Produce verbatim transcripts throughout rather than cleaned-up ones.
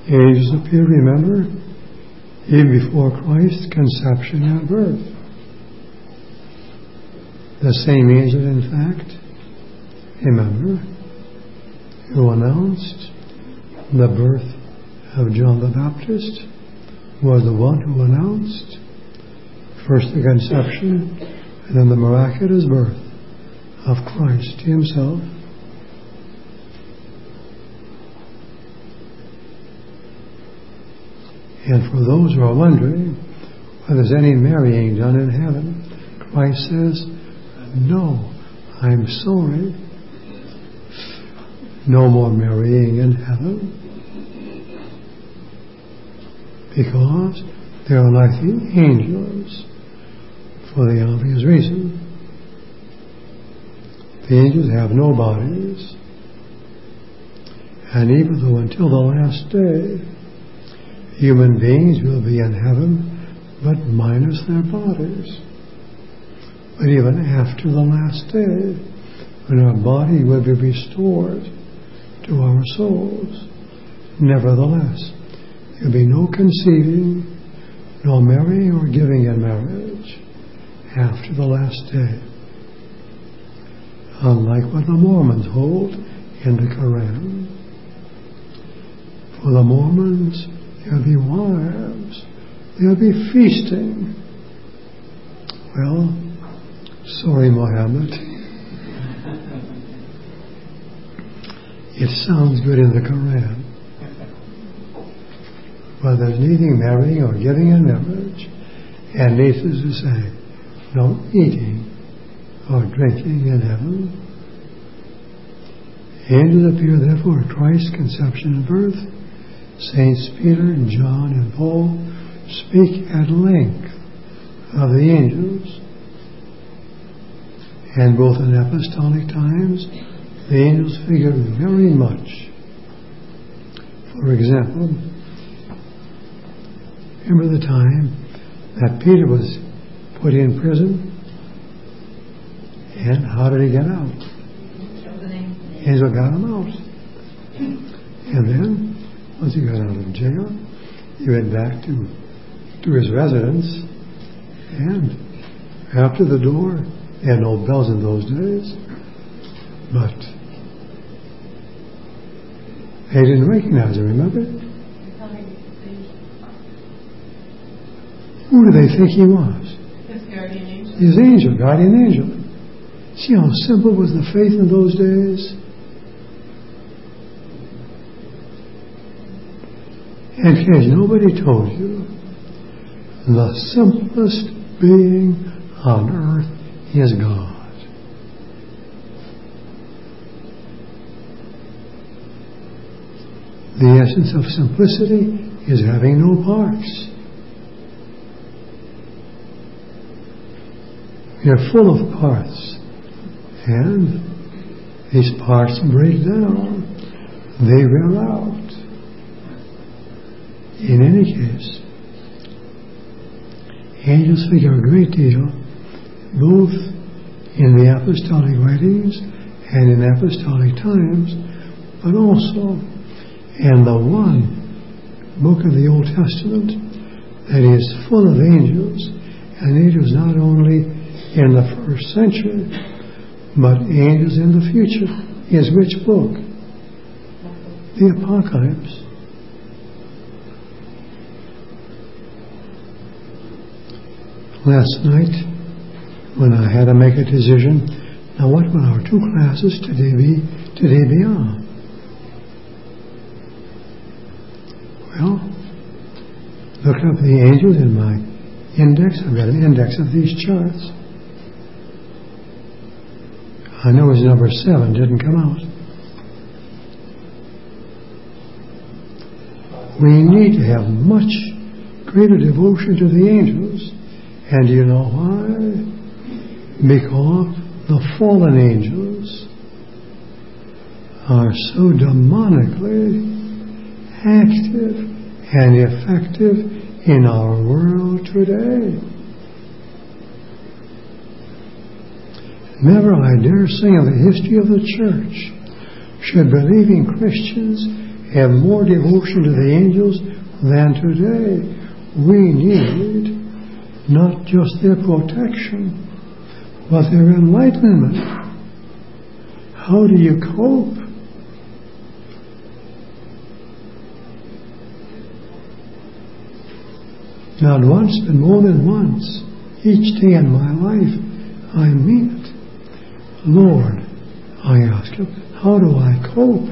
Angels appear, remember, even before Christ's conception and birth. The same angel, in fact, remember, who announced the birth of John the Baptist was the one who announced first the conception and then the miraculous birth of Christ himself. And for those who are wondering whether there's any marrying done in heaven, Christ says, no, I'm sorry. No more marrying in heaven. Because they are like the angels for the obvious reason. The angels have no bodies. And even though until the last day, human beings will be in heaven, but minus their bodies. But even after the last day, when our body will be restored to our souls, nevertheless, there will be no conceiving, no marrying or giving in marriage after the last day. Unlike what the Mormons hold in the Quran. For the Mormons, there'll be wives, there'll be feasting. Well, sorry, Mohammed. It sounds good in the Quran. But there's neither marrying or giving in marriage, and needless to say, no eating or drinking in heaven. Angels appear therefore at Christ's conception and birth. Saints Peter and John and Paul speak at length of the angels. And both in apostolic times, the angels figure very much. For example, remember the time that Peter was put in prison? And how did he get out? Angel got him out. And then, once he got out of jail, he went back to, to his residence. And after the door, they had no bells in those days, but they didn't recognize him, remember? Who do they think he was? His guardian angel. His angel, guardian angel. See how simple was the faith in those days? In case nobody told you, the simplest being on earth is God. The essence of simplicity is having no parts. You're full of parts, and these parts break down. They wear out. In any case, angels figure a great deal, both in the apostolic writings and in apostolic times, but also in the one book of the Old Testament that is full of angels, and angels not only in the first century, but angels in the future. Is which book? The Apocalypse. Last night, when I had to make a decision, now what will our two classes today be today be on? Well, look up the angels in my index. I've got an index of these charts. I know his number seven didn't come out. We need to have much greater devotion to the angels. And do you know why? Because the fallen angels are so demonically active and effective in our world today. Never, I dare say, in the history of the church should believing Christians have more devotion to the angels than today. We need not just their protection, but their enlightenment. How do you cope? Not once, but more than once. Each day in my life, I mean it. Lord, I ask Him, how do I cope?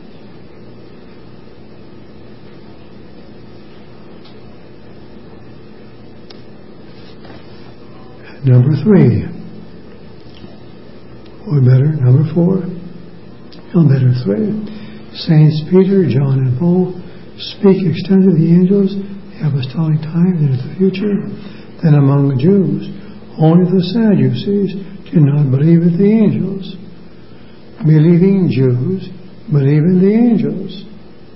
Number three. Or better, number four. Or better, three. Saints Peter, John, and Paul speak extensively of the angels, apostolic times into the future. Then among the Jews, only the Sadducees did not believe in the angels. Believing Jews believe in the angels.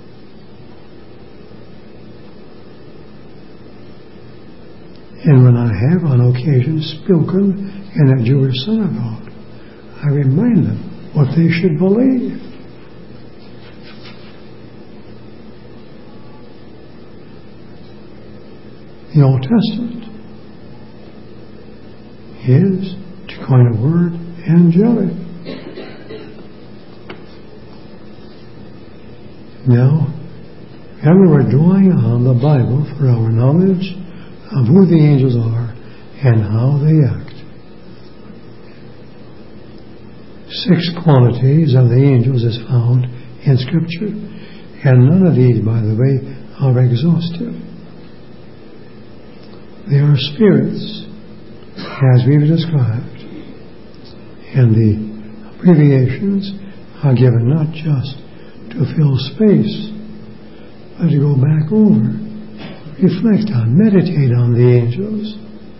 And when I have on occasion spoken in a Jewish synagogue, I remind them what they should believe. The Old Testament is, to coin a word, angelic. Now, remember, we're drawing on the Bible for our knowledge of who the angels are and how they act. Six qualities of the angels is found in Scripture, and none of these, by the way, are exhaustive. They are spirits, as we've described, and the abbreviations are given not just to fill space, but to go back over, reflect on, meditate on the angels.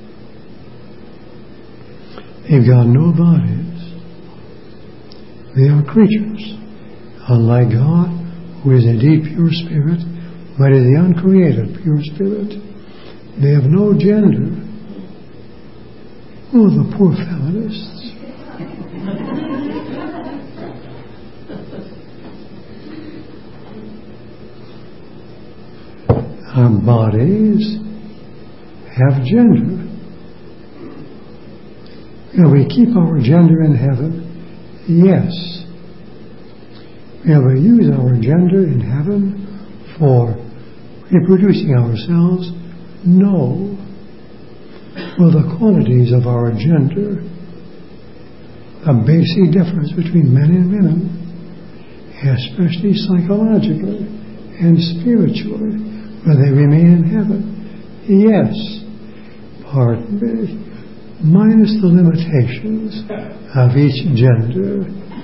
They've got no bodies. They are creatures, unlike God, who is indeed pure spirit, but is the uncreated pure spirit. They have no gender. Oh, the poor feminists. Our bodies have gender. Will we keep our gender in heaven? Yes. Will we use our gender in heaven for reproducing ourselves? No. Will the qualities of our gender, a basic difference between men and women, especially psychologically and spiritually, will they remain in heaven? Yes. Pardon me. Minus the limitations of each gender.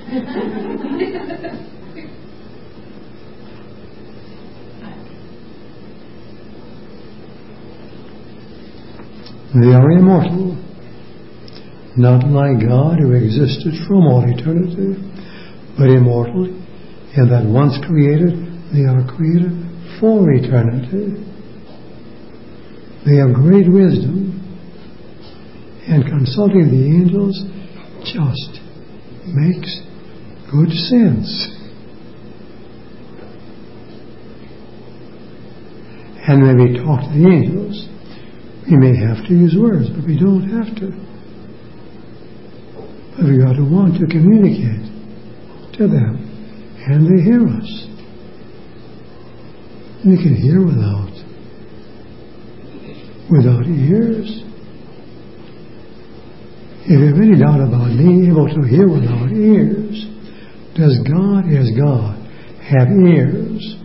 They are immortal, not like God who existed from all eternity, but immortal in that once created, they are created for eternity. They have great wisdom, and consulting the angels just makes good sense. And when we talk to the angels, we may have to use words, but we don't have to. But we ought to want to communicate to them, and they hear us. We can hear without without ears. If you have any doubt about being able to hear without ears, does God, as God, have ears?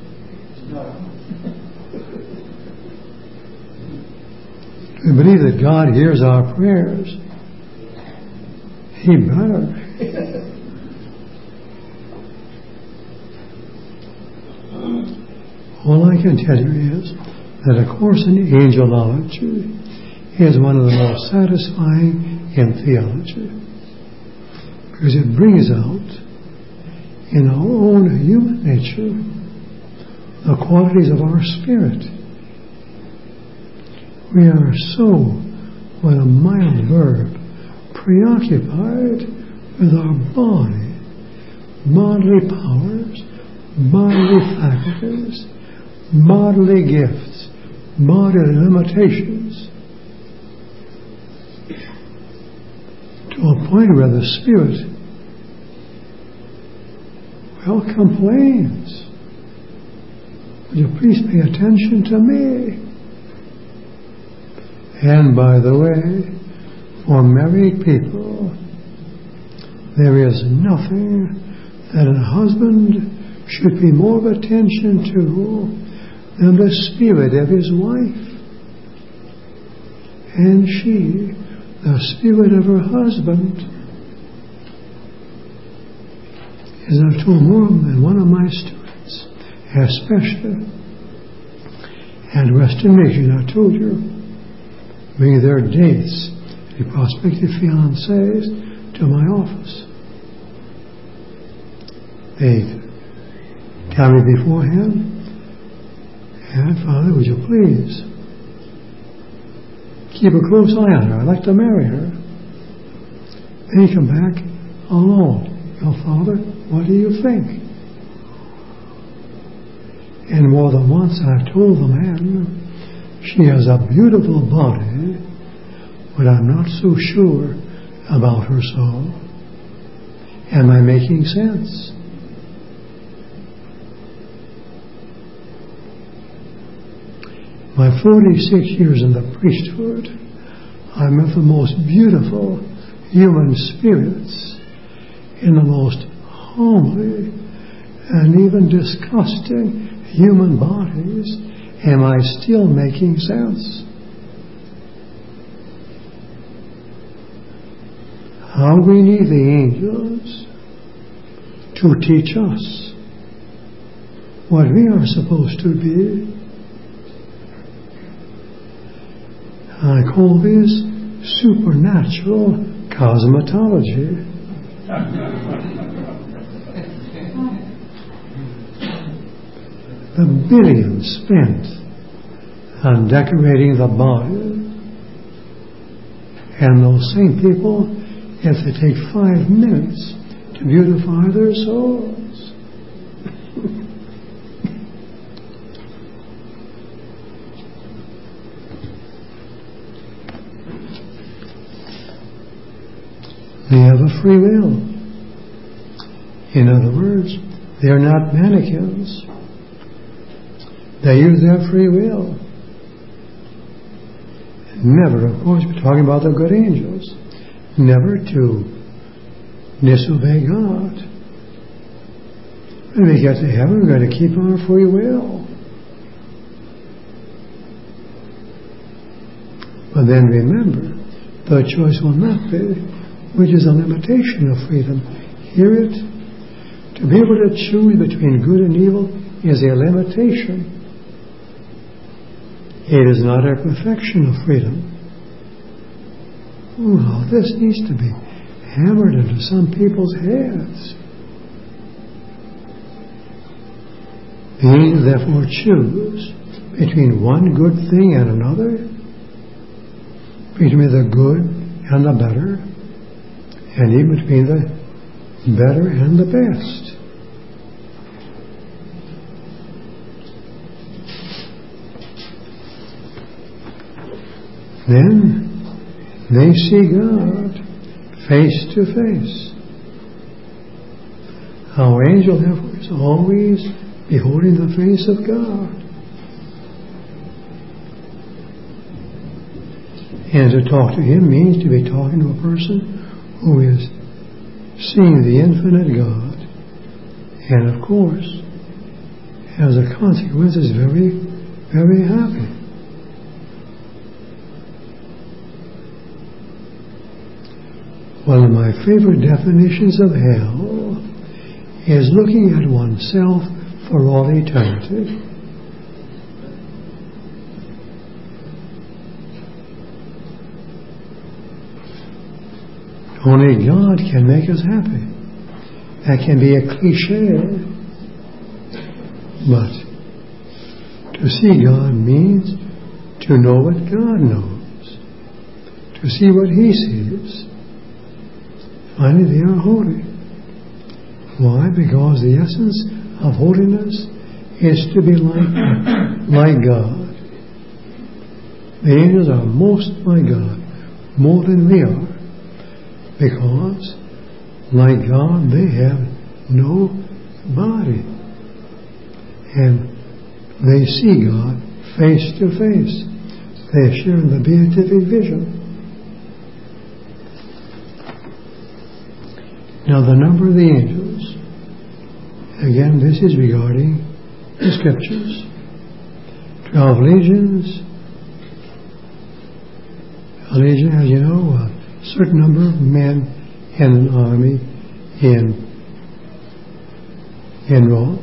We believe that God hears our prayers. He better. All I can tell you is that a course in angelology is one of the most satisfying in theology, because it brings out in our own human nature the qualities of our spirit. We are so, with a mild verb, preoccupied with our body, bodily powers, bodily faculties, bodily gifts, bodily limitations, to a point where the Spirit, well, complains. Would you please pay attention to me? And by the way, for married people, there is nothing that a husband should pay more of attention to than the spirit of his wife, and she, the spirit of her husband. As I've told more than one of my students, especially at Western Mission, I told you, bring their dates, the prospective fiancés, to my office. They tell me beforehand, and Father, would you please keep a close eye on her. I'd like to marry her. Then you come back alone. Oh, Father, what do you think? And more than once I've told the man, she has a beautiful body, but I'm not so sure about her soul. Am I making sense? My forty-six years in the priesthood, I met the most beautiful human spirits in the most homely and even disgusting human bodies. Am I still making sense? How we need the angels to teach us what we are supposed to be. I call this supernatural cosmetology. The billions spent on decorating the body, and those same people, if they take five minutes to beautify their souls. They have a free will. In other words, they're not mannequins. They use their free will. Never, of course, we're talking about the good angels, never to disobey God. When we get to heaven, we're going to keep our free will. But then remember, the choice will not be, which is a limitation of freedom. Hear it? To be able to choose between good and evil is a limitation. It is not a perfection of freedom. Oh, this needs to be hammered into some people's heads. The angels therefore choose between one good thing and another, between the good and the better, and even between the better and the best. Then they see God face to face. Our angel, therefore, is always beholding the face of God. And to talk to Him means to be talking to a person who is seeing the infinite God, and of course, as a consequence, is very, very happy. One of my favorite definitions of hell is looking at oneself for all eternity. Only God can make us happy. That can be a cliche, but to see God means to know what God knows, to see what He sees. Finally, they are holy. Why? Because the essence of holiness is to be like, like God. The angels are most like God, more than we are, because, like God, they have no body. And they see God face to face. They share in the beatific vision. Now, the number of the angels, again, this is regarding the Scriptures. Twelve legions. A legion, as you know, a certain number of men in an army in, in Rome.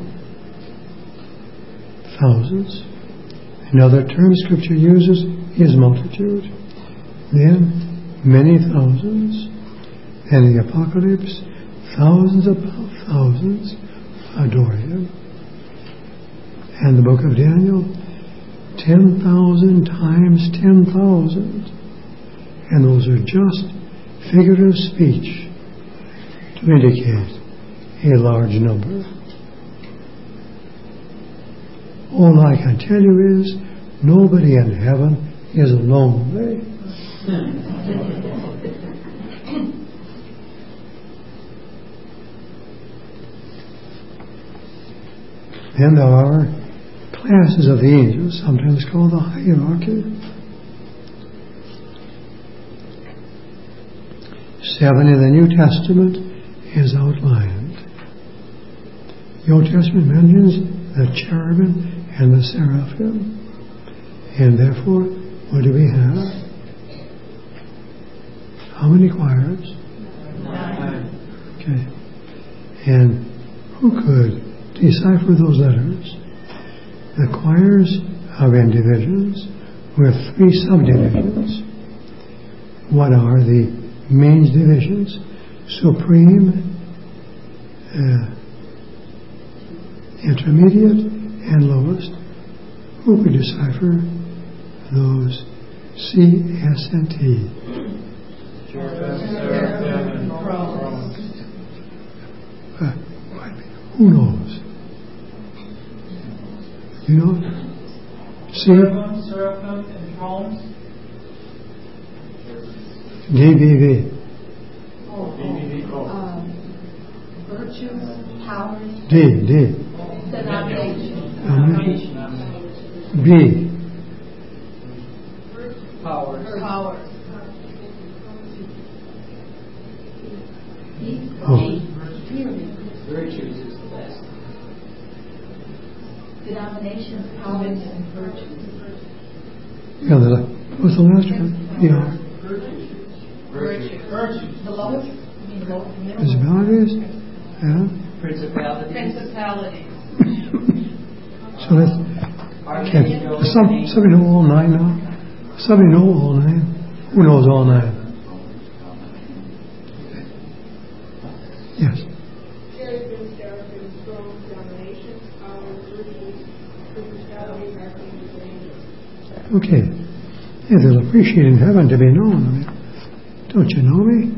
Thousands. Another term Scripture uses is multitude. Then, many thousands. And in the Apocalypse, thousands upon thousands adore Him. And the book of Daniel, ten thousand times ten thousand. And those are just figurative speech to indicate a large number. All I can tell you is, nobody in heaven is lonely. Then there are classes of the angels, sometimes called the hierarchy. Seven in the New Testament is outlined. The Old Testament mentions the cherubim and the seraphim. And therefore, what do we have? How many choirs? Nine. Okay. And who could decipher those letters? The choirs are in divisions with three subdivisions. What are the main divisions? Supreme, uh, intermediate, and lowest. Who could decipher those C, S, and T? Uh, who knows? You know? C? Seraphim, and thrones. D B V. Oh, oh, um, virtues, powers. D, D. Denomination. Denomination. B. Powers. Powers. Oh. Virtues is the best. Denominations, powers, and virtues. Yeah, the, what's the last one? Yeah. Virtues. Virtues. The lowest? You mean lowest? Principalities? Yeah. Principalities. Principalities. So let's. Okay. Does some, somebody know all nine now? Somebody know all nine? Who knows all nine? Yes. Cherubim, seraphim, thrones, dominations, powers, virtues, principalities, archangels, and angels. Okay. Yeah, they'll appreciate in heaven to be known. I mean, don't you know me?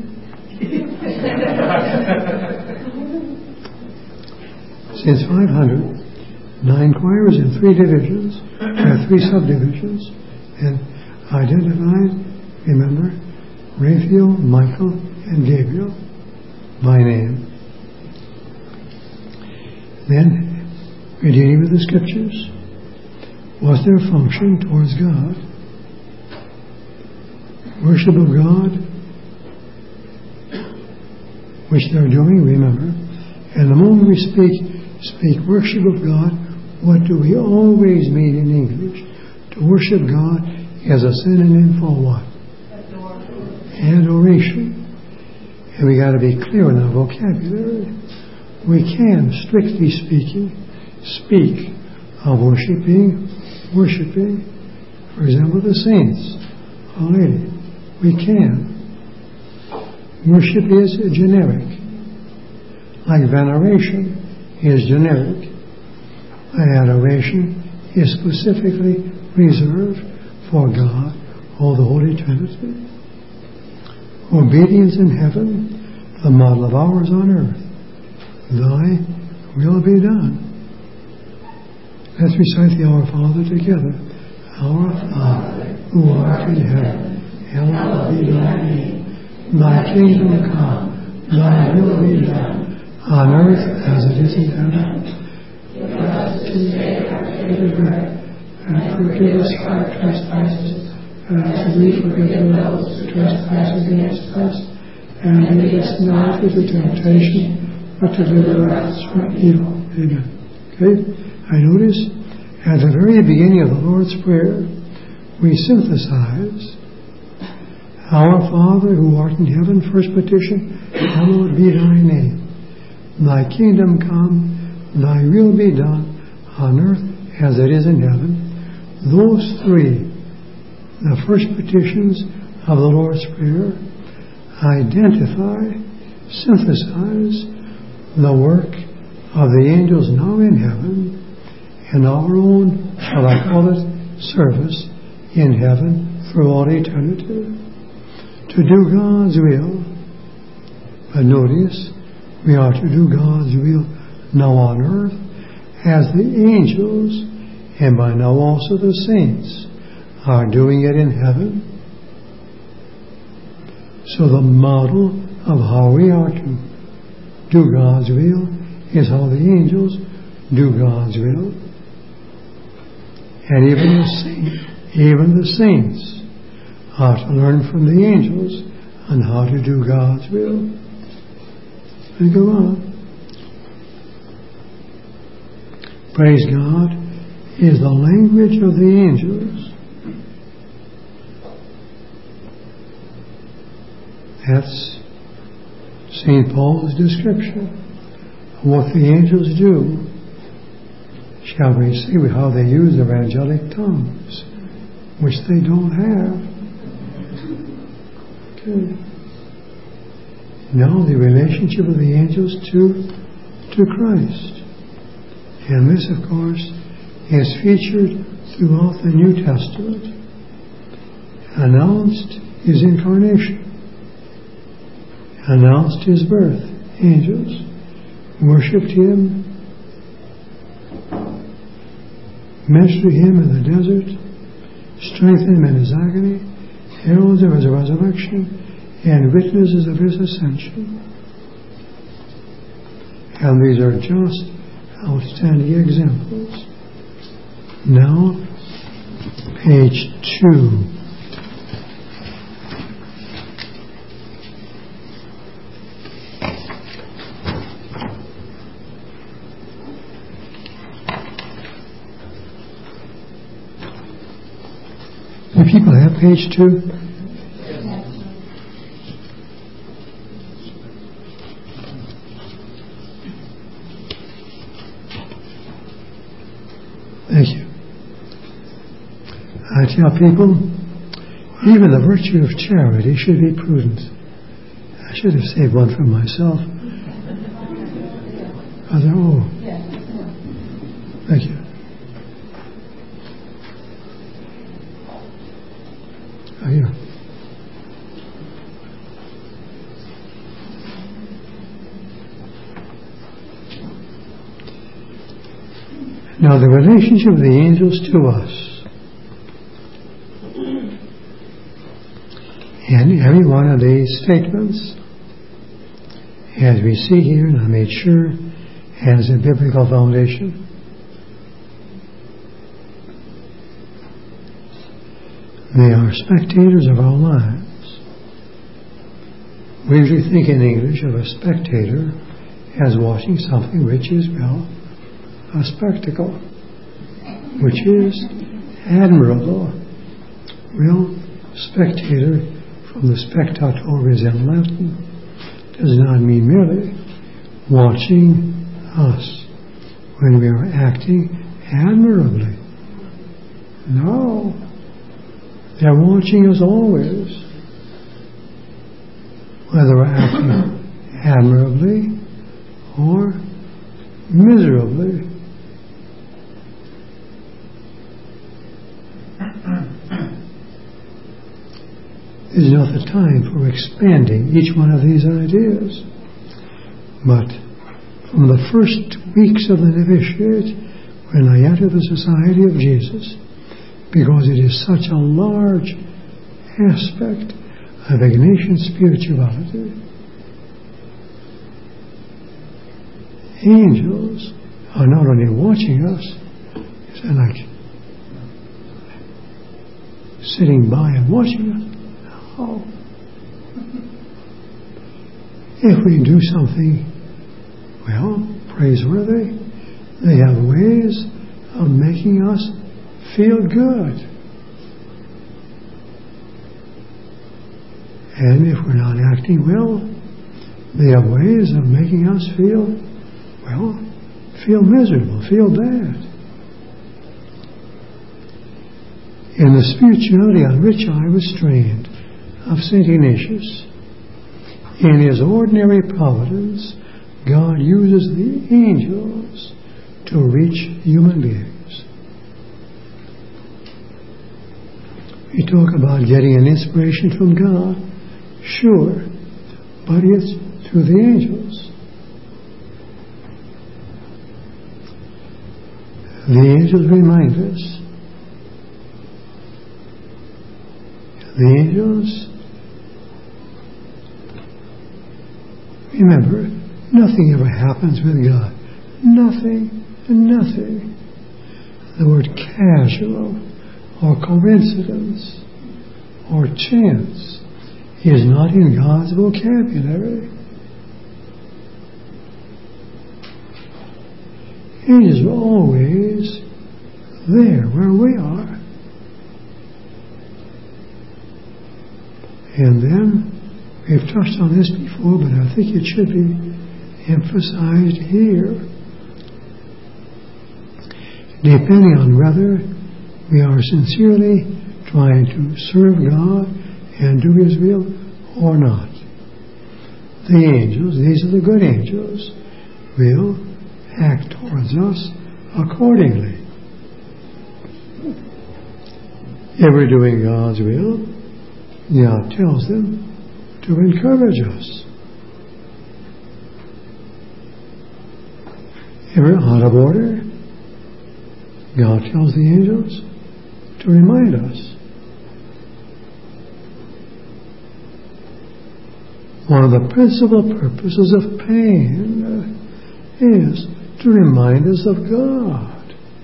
Since five hundred, nine choirs in three divisions, or three subdivisions, and identified, remember, Raphael, Michael, and Gabriel by name. Then, we're dealing with the Scriptures. What's their function towards God? Worship of God, which they're doing, remember. And the moment we speak, speak worship of God, what do we always mean in English? To worship God is a synonym for what? Adoration. And we got to be clear in our vocabulary. We can, strictly speaking, speak of worshiping, worshiping, for example, the saints, Our Lady. We can. Worship is generic, like veneration is generic. Adoration is specifically reserved for God or the Holy Trinity. Obedience in heaven, the model of ours on earth. thy will be done. Let's recite the Our Father together. Our Father, who art in heaven, hallowed be thy name. Thy kingdom come, thy will be done, on earth as it is in heaven. Give us this day our daily bread, and forgive us our trespasses, as we forgive those who trespass against us. And lead us not into temptation, but deliver us from evil. Amen. Okay? I notice at the very beginning of the Lord's Prayer, we synthesize Our Father who art in heaven, first petition, hallowed be thy name. Thy kingdom come, thy will be done, on earth as it is in heaven. Those three, the first petitions of the Lord's Prayer, identify, synthesize the work of the angels now in heaven and our own, shall I call it, service in heaven for all eternity. To do God's will, but notice, we are to do God's will now on earth as the angels, and by now also the saints, are doing it in heaven. So the model of how we are to do God's will is how the angels do God's will. And even the saints, even the saints are to learn from the angels on how to do God's will. And go on. Praise God is the language of the angels. That's Saint Paul's description of what the angels do. Shall we see how they use evangelic tongues, which they don't have. Okay. Now the relationship of the angels to, to Christ. And this, of course, is featured throughout the New Testament. Announced His incarnation. Announced His birth. Angels worshipped Him, ministered Him in the desert, strengthened Him in His agony, heralds of His resurrection, and witnesses of His ascension. And these are just outstanding examples. Now, page two. Do people have page two? Thank you. I tell people, even the virtue of charity should be prudent. I should have saved one for myself. Other, oh, thank you. Oh, here. Now, the relationship of the angels to us. And every one of these statements, as we see here, and I made sure, has a biblical foundation. They are spectators of our lives. We usually think in English of a spectator as watching something which is, well, a spectacle, which is admirable. Well, spectator, from the spectatores in Latin, does not mean merely watching us when we are acting admirably. No. They're watching us always, whether we're acting admirably or miserably. This is not the time for expanding each one of these ideas, but from the first weeks of the novitiate when I entered the Society of Jesus, because it is such a large aspect of Ignatian spirituality. Angels are not only watching us, they're like sitting by and watching us. No. If we do something, well, praiseworthy, they have ways of making us feel good. And if we're not acting well, they have ways of making us feel, well, feel miserable, feel bad. In the spirituality on which I was trained of Saint Ignatius, in his ordinary providence, God uses the angels to reach human beings. We talk about getting an inspiration from God, sure, but it's through the angels. The angels remind us. The angels, remember, nothing ever happens with God. Nothing, nothing. The word casual or coincidence or chance is not in God's vocabulary. Angels are always there where we are. And then, we've touched on this before, but I think it should be emphasized here. Depending on whether we are sincerely trying to serve God and do His will or not. The angels, these are the good angels, will act towards us accordingly. If we're doing God's will, God tells them to encourage us. If we're out of order, God tells the angels to remind us. One of the principal purposes of pain uh, is to remind us of God.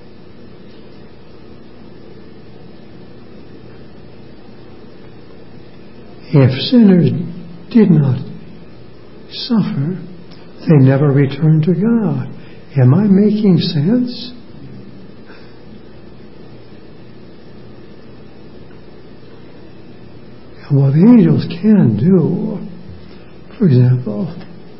If sinners did not suffer, they never returned to God. Am I making sense? And what the angels can do, for example,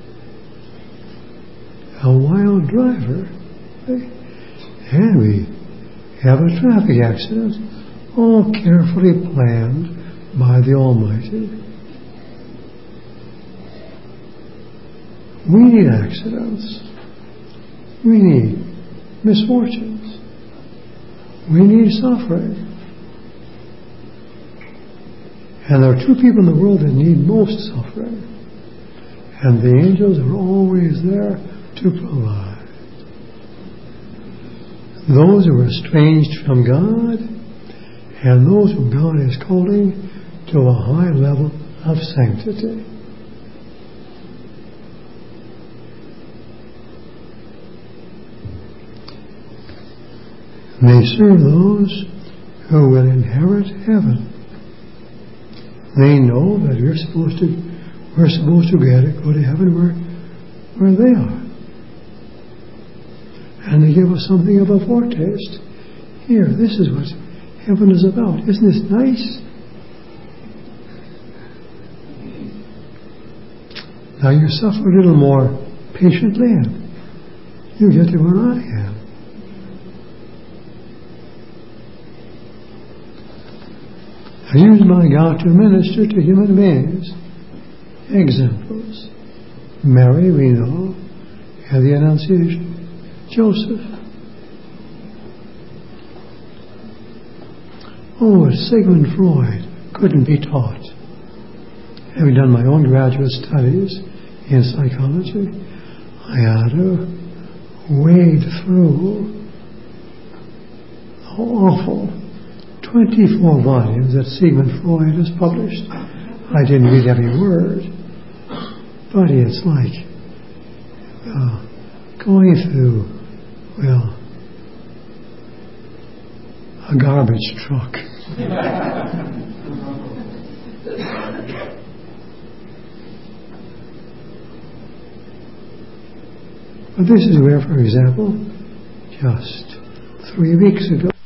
a wild driver, and we have a traffic accident, all carefully planned by the Almighty. We need accidents. We need misfortunes. We need suffering. And there are two people in the world that need most suffering. And the angels are always there to provide. Those who are estranged from God, and those whom God is calling to a high level of sanctity. They serve those who will inherit heaven. They know that we're supposed to we're supposed to get it, go to heaven where where they are. And they give us something of a foretaste. Here, this is what heaven is about. Isn't this nice? Now you suffer a little more patiently and you get to where I am. I use my God to minister to human beings. Examples. Mary, we know, had the Annunciation. Joseph. Oh, Sigmund Freud couldn't be taught. Having done my own graduate studies in psychology, I had to wade through the awful twenty-four volumes that Sigmund Freud has published. I didn't read every word, but it's like uh, going through, well, a garbage truck. But this is where, for example, just three weeks ago,